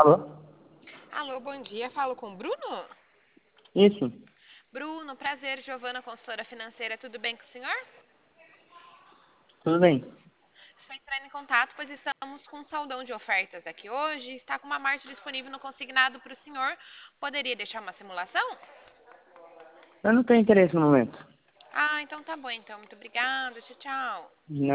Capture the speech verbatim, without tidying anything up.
Alô? Alô, bom dia. Falo com o Bruno? Isso, Bruno, prazer, Giovana, consultora financeira. Tudo bem com o senhor? tudo bem. Estou entrando em contato, pois estamos com um saldão de ofertas aqui hoje. Está com uma marcha disponível no consignado para o senhor. Poderia deixar uma simulação? Eu não tenho interesse no momento. Ah, então tá bom, então. Muito obrigada. Tchau, tchau.